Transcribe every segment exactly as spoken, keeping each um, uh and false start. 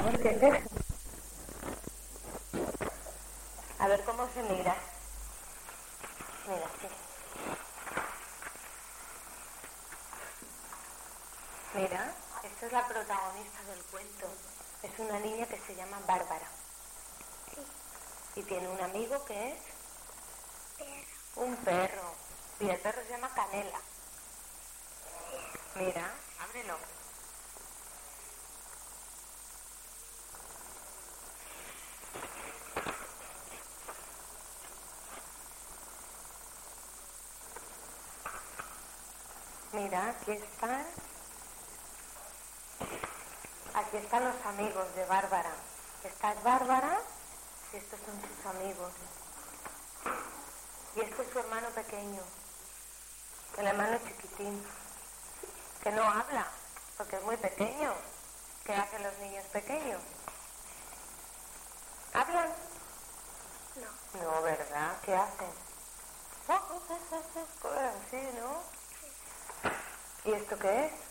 A ver qué es eso. A ver cómo se mira. Mira, sí. Mira, esta es la protagonista del cuento. Es una niña que se llama Bárbara. Sí. Y tiene un amigo que es... Perro. Un perro. Y el perro se llama Canela. Mira, ábrelo. Mira, aquí están. Aquí están los amigos de Bárbara. Esta es Bárbara y estos son sus amigos. Y este es su hermano pequeño. El hermano chiquitín. Que no habla, porque es muy pequeño. ¿Qué hacen los niños pequeños? ¿Hablan? No. No, ¿verdad? ¿Qué hacen? Así, ¿no? ¿Y esto qué es?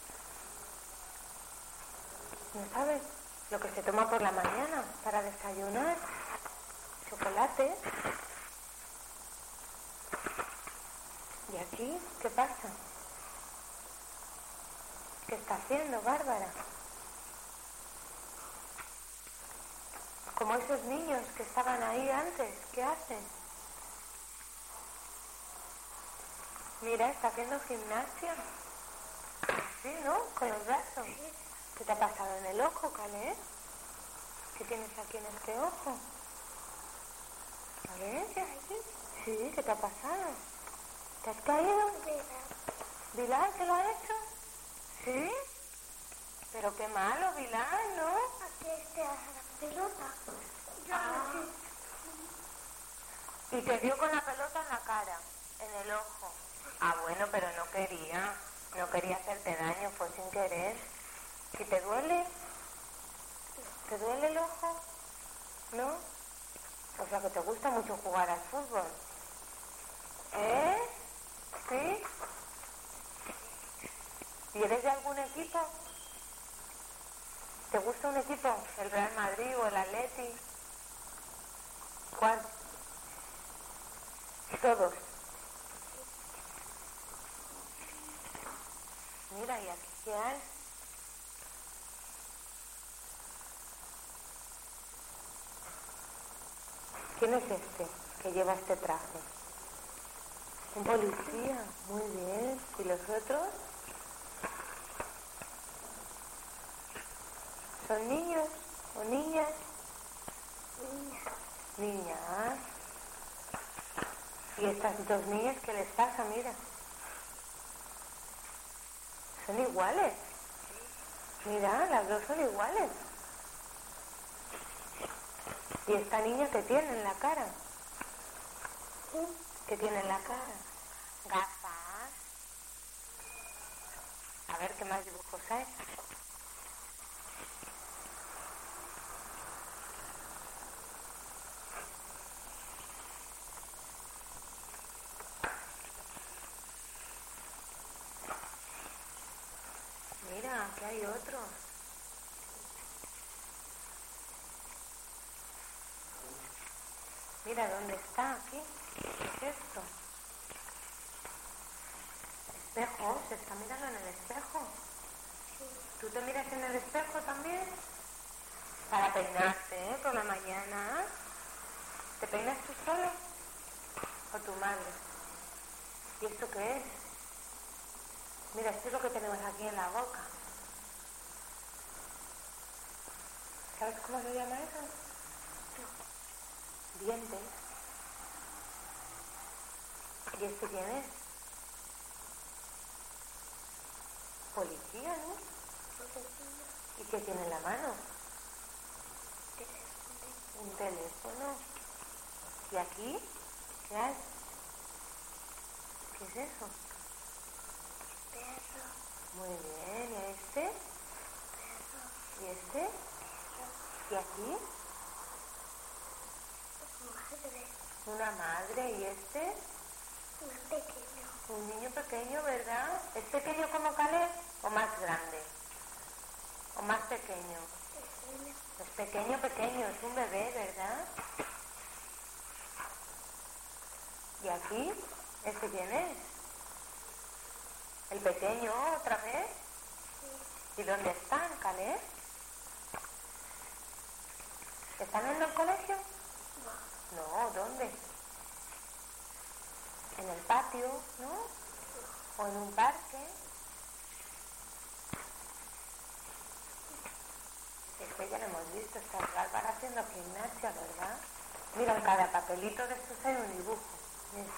¿No sabes? Lo que se toma por la mañana para desayunar. Chocolate. ¿Y aquí qué pasa? ¿Qué está haciendo Bárbara? Como esos niños que estaban ahí antes, ¿qué hacen? Mira, está haciendo gimnasia. Sí, ¿no? Con los brazos. ¿Qué te ha pasado en el ojo, Calé? ¿Qué tienes aquí en este ojo? A ver, sí, ¿qué te ha pasado? ¿Te has caído? ¿Bilal que lo ha hecho? ¿Sí? Pero qué malo, Bilal, ¿no? Aquí está la pelota. Yo Ah. no sé. Y te dio con la pelota en la cara, en el ojo. Ah, bueno, pero no quería, no quería hacerte daño, fue sin querer. ¿Y te duele? ¿Te duele el ojo? ¿No? O sea que te gusta mucho jugar al fútbol. ¿Eh? ¿Sí? ¿Y eres de algún equipo? ¿Te gusta un equipo? ¿El Real Madrid o el Atleti? ¿Cuál? Todos. Mira, ¿y aquí qué hay? ¿Quién es este que lleva este traje? Un policía, muy bien. ¿Y los otros? ¿Son niños o niñas? Niña. Niñas. ¿Y estas dos niñas qué les pasa? Mira. Son iguales. Mira, las dos son iguales. ¿Y esta niña qué tiene en la cara? ¿Qué tiene en la cara? Gafas. A ver, ¿qué más dibujos hay? Mira, aquí hay otro. Mira, ¿dónde está? Aquí. ¿Qué es esto? Espejo. Se está mirando en el espejo. ¿Tú te miras en el espejo también? Para peinarte, ¿eh? Por la mañana. ¿Te peinas tú solo? ¿O tu madre? ¿Y esto qué es? Mira, esto es lo que tenemos aquí en la boca. ¿Sabes cómo se llama eso? Dientes. ¿Y este quién es? Policía, ¿no? ¿Y qué tiene en la mano? Un teléfono. ¿Y aquí? ¿Qué hay? ¿Qué es eso? Perro. Muy bien. ¿Y a este? Perro. ¿Y este? ¿Y aquí? Madre. Una madre. ¿Y este? Un pequeño. Un niño pequeño, ¿verdad? ¿Es pequeño como Caleb o más grande? ¿O más pequeño? Pequeño. Es Pequeño, pequeño, es un bebé, ¿verdad? ¿Y aquí? ¿Este quién es? ¿El pequeño otra vez? Sí. ¿Y dónde están, Calé? ¿Están en el colegio? No. No, ¿dónde? En el patio, ¿no? O en un parque. Este ya lo hemos visto, está Bárbara haciendo gimnasia, ¿verdad? Mira, en cada papelito de estos hay un dibujo. Mira.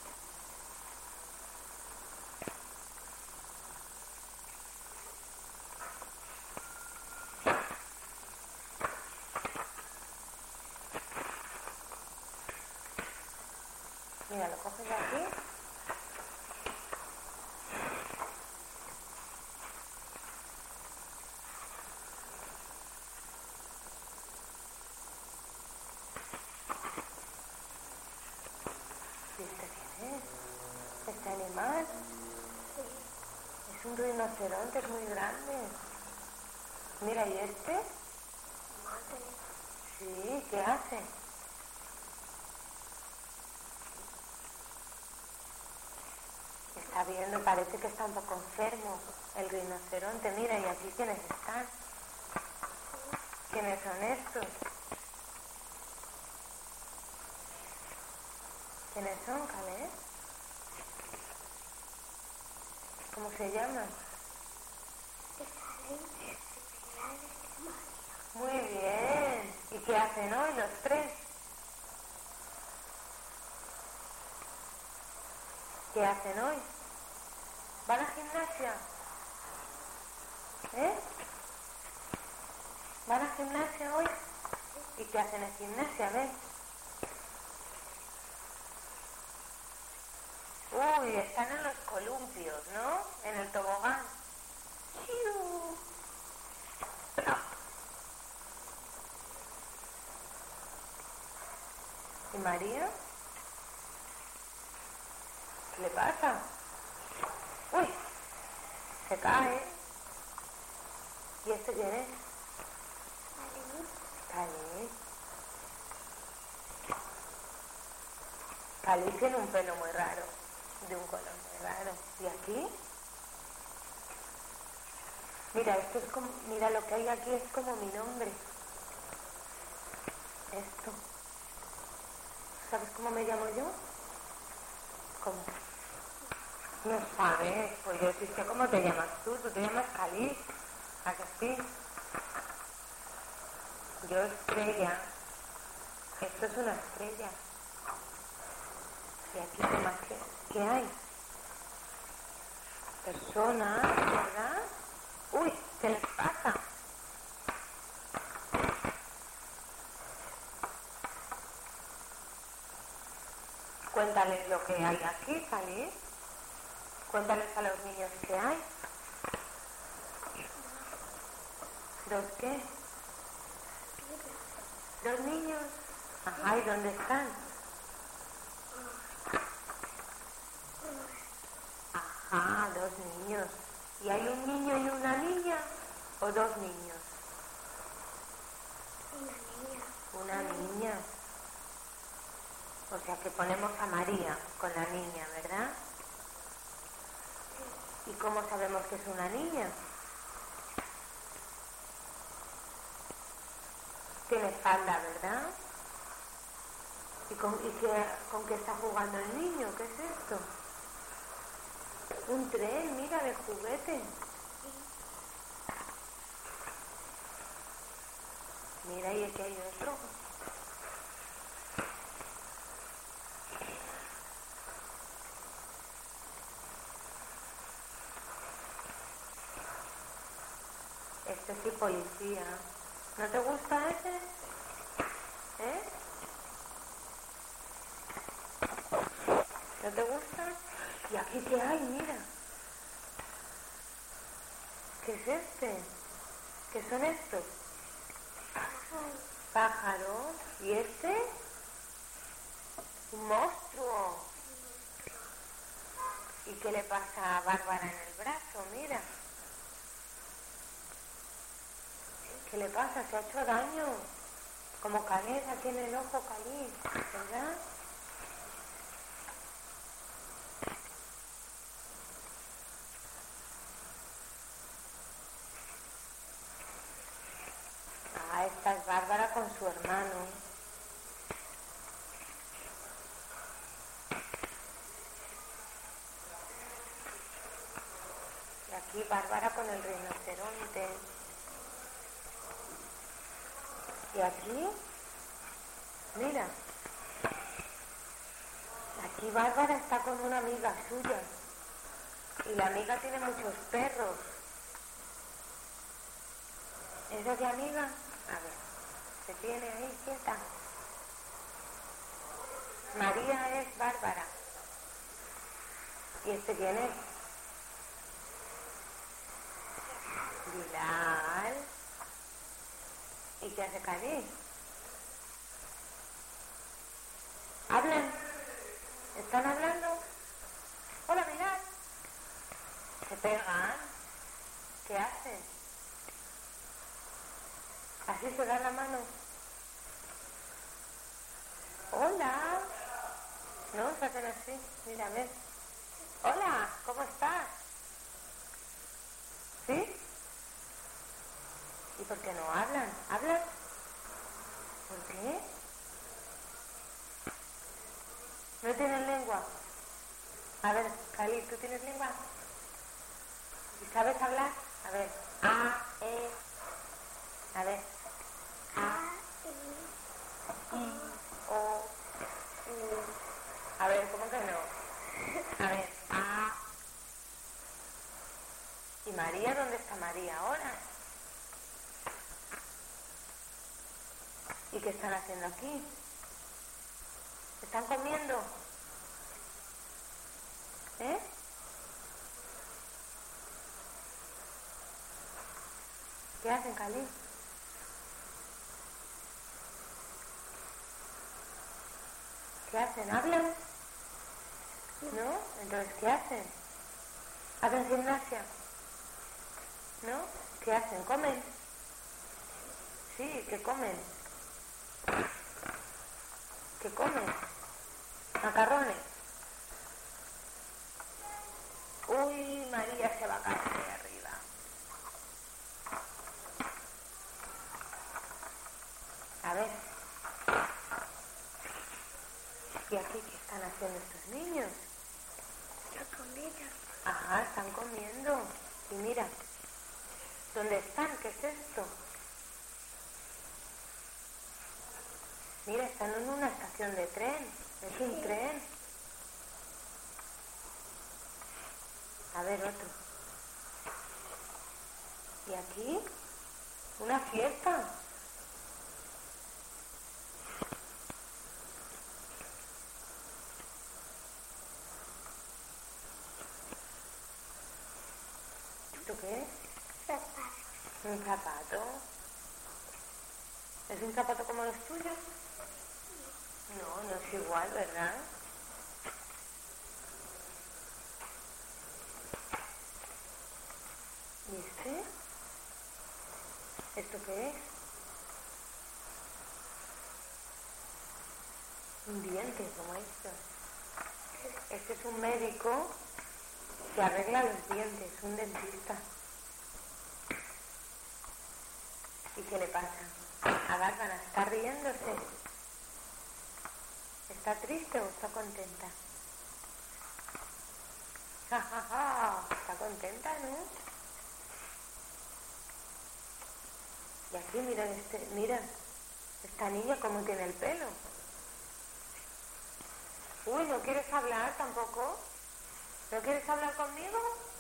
Mira, lo coges de aquí. ¿Y este quién es? ¿Este animal? Sí. Es un rinoceronte, es muy grande. Mira, ¿y este? Madre. Sí, ¿qué hace? Está viendo, parece que está un poco enfermo el rinoceronte. Mira, ¿y aquí quiénes están? ¿Quiénes son estos? ¿Quiénes son, Calé? ¿Cómo se llaman? Muy bien. ¿Y qué hacen hoy los tres? ¿Qué hacen hoy? ¿Van a gimnasia? ¿Eh? ¿Van a gimnasia hoy? ¿Y qué hacen en gimnasia? ¿Ves? Uy, están en los columpios, ¿no? En el tobogán. ¡Chiu! ¿Y María? ¿Qué le pasa? ¡Uy! Se cae. ¿Y este quién es? Cali. Cali tiene un pelo muy raro, de un color muy raro. ¿Y aquí? Mira, esto es como, mira, lo que hay aquí es como mi nombre. Esto. ¿Sabes cómo me llamo yo? ¿Cómo? No sabes, pues yo sí sé cómo te llamas tú, tú te llamas Cali. ¿A que sí? Yo Estrella. Esto es una estrella. ¿Y aquí qué más que, qué hay? Personas, ¿verdad? Uy, ¿qué les pasa? Cuéntales lo que hay aquí, Cali. Cuéntales a los niños qué hay. ¿Dos qué? ¿Dos niños? Ajá, ¿y dónde están? Ajá, dos niños. ¿Y hay un niño y una niña? ¿O dos niños? Una niña. Una niña. O sea que ponemos a María con la niña, ¿verdad? ¿Y cómo sabemos que es una niña? Tiene falda, ¿verdad? ¿Y con, y qué, con qué está jugando el niño? ¿Qué es esto? Un tren, mira, de juguete. Mira, y aquí hay otro. Este sí, policía. ¿No te gusta ese? ¿Eh? ¿No te gusta? ¿Y aquí qué hay? Mira. ¿Qué es este? ¿Qué son estos? Pájaros. ¿Y este? Un monstruo. ¿Y qué le pasa a Bárbara en el brazo? Mira. ¿Qué le pasa? ¿Se ha hecho daño? Como Calés aquí en el ojo, Calí, ¿verdad? Ah, esta es Bárbara con su hermano. Y aquí Bárbara con el rinoceronte. Y aquí, mira, aquí Bárbara está con una amiga suya. Y la amiga tiene muchos perros. ¿Esa qué amiga? A ver, se tiene ahí quieta. María es Bárbara. ¿Y este quién es? Bilal. ¿Y qué hace Calí? ¿Hablan? ¿Están hablando? Hola, Bilal. ¿Se pegan? ¿Qué hacen? ¿Así se da la mano? Hola. ¿No? Se hacen así. Mira, ves. Hola, ¿cómo estás? ¿Sí? ¿Y por qué no hablan? ¿Hablan? ¿Por qué? ¿No tienen lengua? A ver, Cali, ¿tú tienes lengua? ¿Y sabes hablar? A ver. A, E. A ver. A, I, O, U. A ver, ¿cómo que no? A ver. A. ¿Y María? ¿Dónde está María ahora? ¿Y qué están haciendo aquí? ¿Están comiendo? ¿Eh? ¿Qué hacen, Cali? ¿Qué hacen? ¿Hablan? ¿No? Entonces, ¿qué hacen? ¿Hacen gimnasia? ¿No? ¿Qué hacen? ¿Comen? Sí, ¿qué comen? ¿Qué comen? ¿Macarrones? Uy, María se va a caer de arriba. A ver. ¿Y aquí qué están haciendo estos niños? La comida. Ajá, están comiendo. Y mira, ¿dónde están? ¿Qué es esto? Mira, están en una estación de tren. Es un tren. A ver, otro. ¿Y aquí? ¿Una fiesta? ¿Esto qué es? Zapato. ¿Un zapato? ¿Es un zapato como los tuyos? No, no es igual, ¿verdad? ¿Y este? ¿Esto qué es? Un diente como esto. Este es un médico que arregla los dientes, un dentista. ¿Y qué le pasa? A Bárbara, ¿está riéndose? ¿Está triste o está contenta? Ja, ja, ja. Está contenta, ¿no? Y aquí, mira, este, mira, esta niña cómo tiene el pelo. Uy, ¿no quieres hablar tampoco? ¿No quieres hablar conmigo?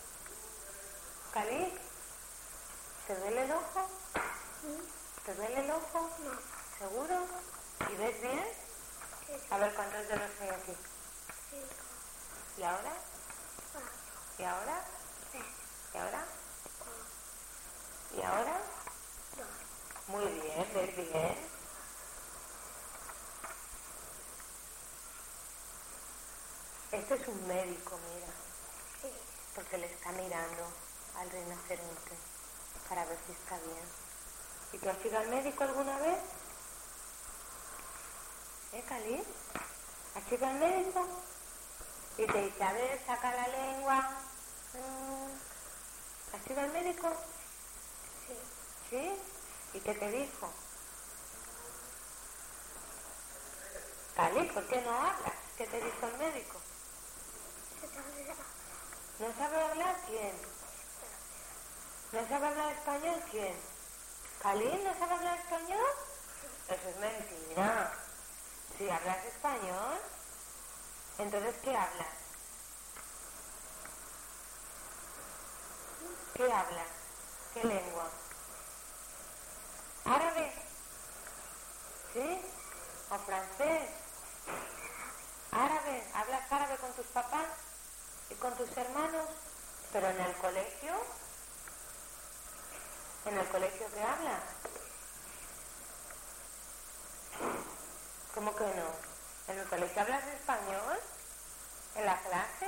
Cali, ¿te duele el ojo? ¿Te duele el ojo? No. ¿Seguro? ¿Y ves bien? A ver cuántos dedos hay aquí. Cinco. ¿Y ahora? Cuatro. ¿Y ahora? Tres. ¿Y ahora? Cuatro. ¿Y ahora? Dos. Muy bien, ves bien. Este es un médico, mira, Sí. porque le está mirando al rinoceronte para ver si está bien. ¿Y tú has ido al médico alguna vez? ¿Eh, Cali? ¿Has ido al médico? Y te dice, a ver, saca la lengua. ¿Has ido al médico? Sí. ¿Sí? ¿Y qué te dijo? Cali, ¿por qué no hablas? ¿Qué te dijo el médico? ¿No sabe hablar quién? ¿No sabe hablar español quién? ¿Cali no sabe hablar español? Eso es mentira. Si hablas español, entonces ¿qué hablas? ¿Qué hablas? ¿Qué lengua? ¿Árabe? ¿Sí? ¿O francés? ¿Árabe? ¿Hablas árabe con tus papás y con tus hermanos? ¿Pero en el colegio? ¿En el colegio qué hablas? ¿Cómo que no? ¿En el colegio hablas español? ¿En la clase?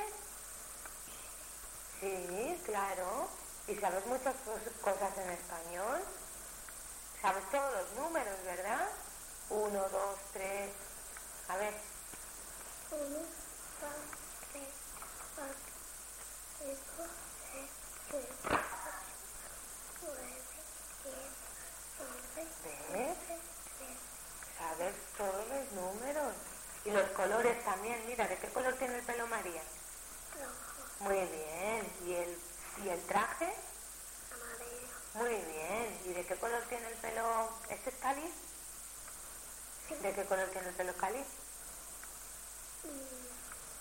Sí, claro. ¿Y sabes muchas cosas en español? Sabes todos los números, ¿verdad? Uno, dos, tres... A ver. Uno, dos, tres, cuatro, cinco, seis, siete, ocho, nueve, diez, once, ¿Ves? doce, trece. Sabes todos los números. Y los colores también. Mira, ¿de qué color tiene el pelo María? Rojo, Muy bien. ¿Y el, y el traje? amarillo. Muy bien. ¿Y de qué color tiene el pelo? ¿Este es Cali? Sí. ¿De qué color tiene el pelo Cali? Mm,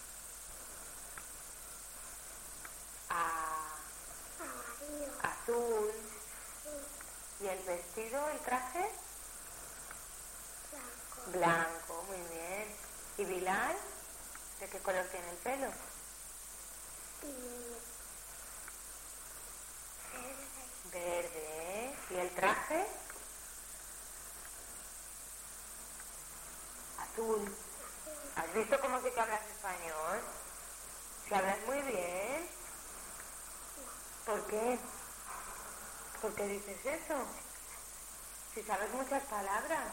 Ah, amarillo. azul. Sí. ¿Y el vestido, el traje? Blanco. Blanco, muy bien. ¿Y Bilal? ¿De qué color tiene el pelo? Y verde. Verde. ¿Y el traje? Azul. ¿Has visto cómo sí que hablas español? Si hablas muy bien. ¿Por qué? ¿Por qué dices eso? Si sabes muchas palabras.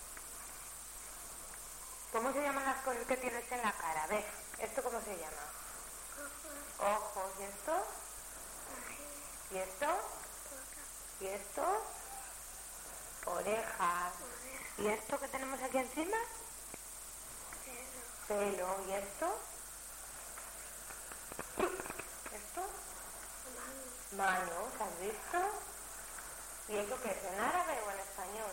¿Cómo se llaman las cosas que tienes en la cara? Ve, ¿esto cómo se llama? Ojos. Ojos. ¿Y esto? Orejas. ¿Y esto? Boca. ¿Y esto? Orejas. Orejas. ¿Y esto que tenemos aquí encima? Pelo. Pelo. ¿Y esto? ¿Esto? Mano. Manos. ¿Has visto? ¿Y eso qué es? ¿En árabe o en español?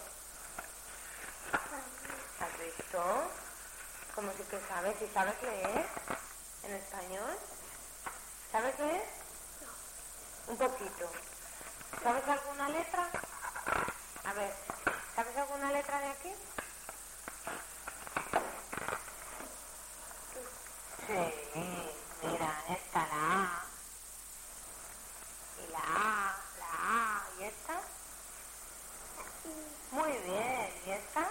¿Has visto? Como si que sabes. ¿Y sabes leer en español? ¿Sabes leer? No. Un poquito. ¿Sabes alguna letra? A ver, ¿sabes alguna letra de aquí? Sí, mira, esta la A. Y la A, la A. ¿Y esta? Muy bien. ¿Y esta?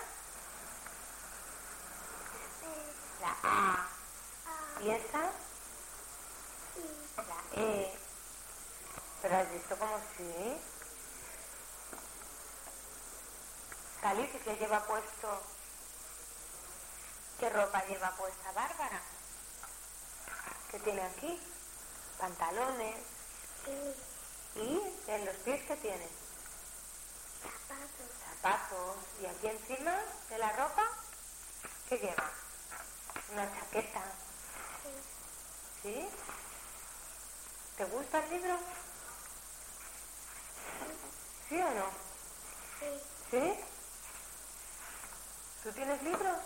La A. ¿Y esta? La E. ¿Pero has visto cómo sí? Cali, ¿qué lleva puesto? ¿Qué ropa lleva puesta Bárbara? ¿Qué tiene aquí? Pantalones. ¿Y en los pies qué tiene? Zapatos. Zapatos. ¿Y aquí encima de la ropa qué lleva? Una chaqueta. ¿Sí? ¿Te gusta el libro? ¿Sí o no? Sí. ¿Sí? ¿Tú tienes libros?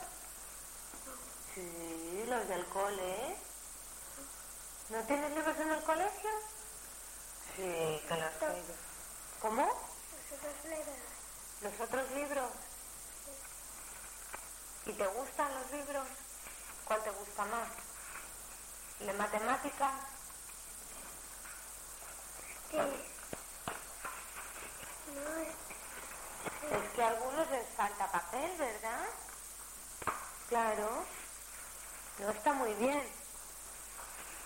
Sí, los del cole. ¿No tienes libros en el colegio? Sí, que los tengo. ¿Cómo? Los otros libros. ¿Los otros libros? ¿Y te gustan los libros? ¿Cuál te gusta más? ¿El de matemáticas? Sí. No es. Es que a algunos les falta papel, ¿verdad? Claro. No está muy bien.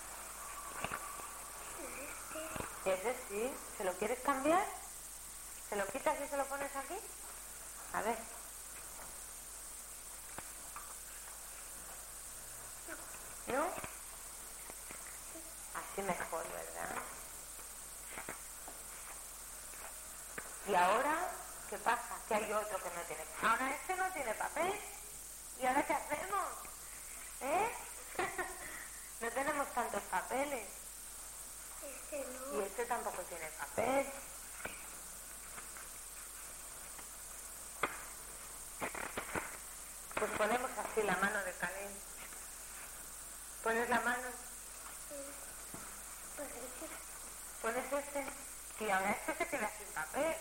Ese sí. ¿Se lo quieres cambiar? ¿Se lo quitas y se lo pones aquí? A ver. ¿No? Así mejor, ¿verdad? Y ahora, ¿qué pasa? Que hay otro que no tiene. Ahora este no tiene papel. ¿Y ahora qué hacemos? ¿Eh? No tenemos tantos papeles. Este no. Y este tampoco tiene papel. Pues ponemos así la mano de Calé. ¿Pones la mano? Pues este. ¿Pones este? Y ahora este se queda sin papel.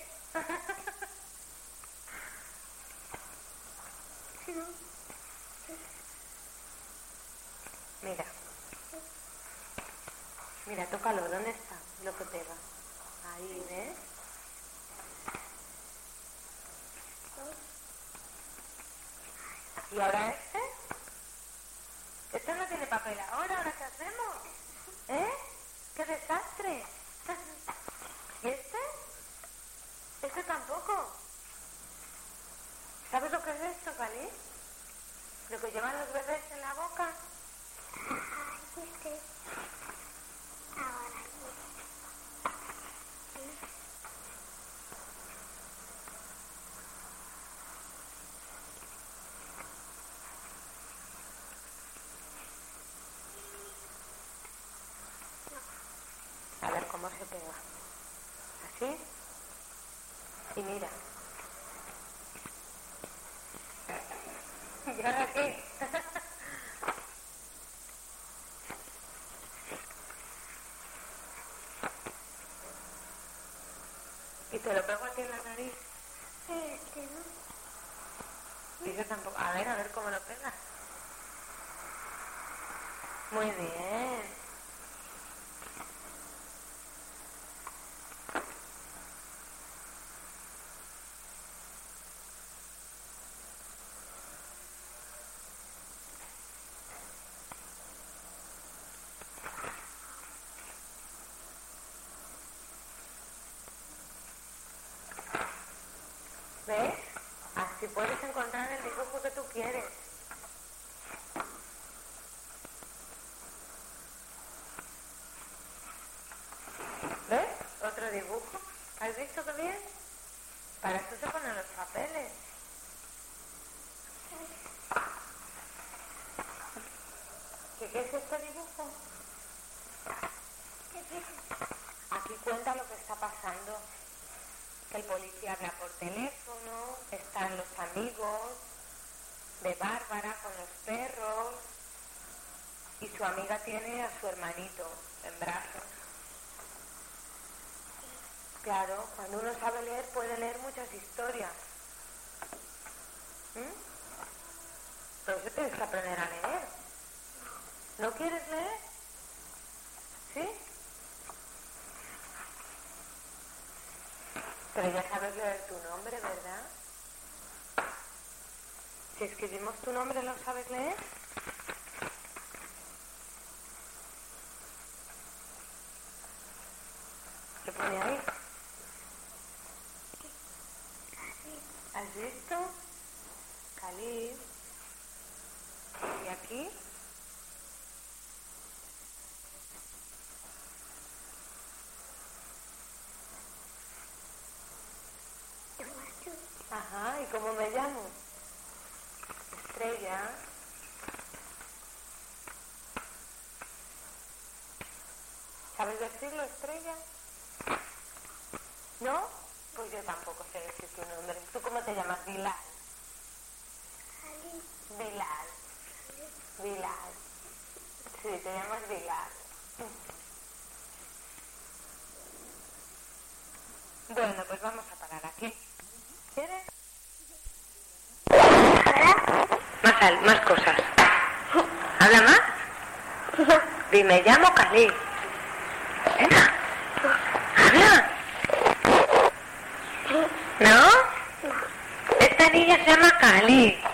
No. Mira. Mira, tócalo. ¿Dónde está lo que pega? Ahí, ¿ves? ¿Y ahora este? Este no tiene papel ahora. ¿Ahora qué hacemos? ¿Eh? ¡Qué desastre! ¿Y este? ¿Este tampoco? ¿Sabes lo que es esto, Cali? ¿Lo que llevan los bebés en la boca? Ay, este. Ahora aquí. A ver cómo se pega. ¿Así? Y mira. ¿Y ahora qué? ¿Y te lo pego aquí en la nariz? Este no. Y yo tampoco. A ver, a ver cómo lo pegas. Muy bien. ¿Ves? Así puedes encontrar el dibujo que tú quieres. ¿Ves? Otro dibujo. ¿Has visto qué bien? Para eso se ponen los papeles. ¿Qué, qué es este dibujo? Aquí cuenta lo que está pasando. Que el policía habla por teléfono, están los amigos de Bárbara con los perros y su amiga tiene a su hermanito en brazos. Claro, cuando uno sabe leer puede leer muchas historias. ¿Mm? Por eso tienes que aprender a leer. ¿No quieres leer? ¿Sí? Pero ya sabes leer tu nombre, ¿verdad? Si escribimos tu nombre, ¿lo sabes leer? ¿Qué pone ahí? ¿Has visto? Khalid. ¿Y aquí? Ajá, ¿y cómo me llamo? Estrella. ¿Sabes decirlo, Estrella? ¿No? Pues yo tampoco sé decir tu nombre. ¿Tú cómo te llamas? Bilal. Bilal. Bilal. Sí, te llamas Bilal. Bueno, pues vamos a parar aquí. ¿Quieres? Más, al, más cosas. ¿Habla más? Dime, llamo Khalid. Venga. Habla. ¿No? Esta niña se llama Khalid.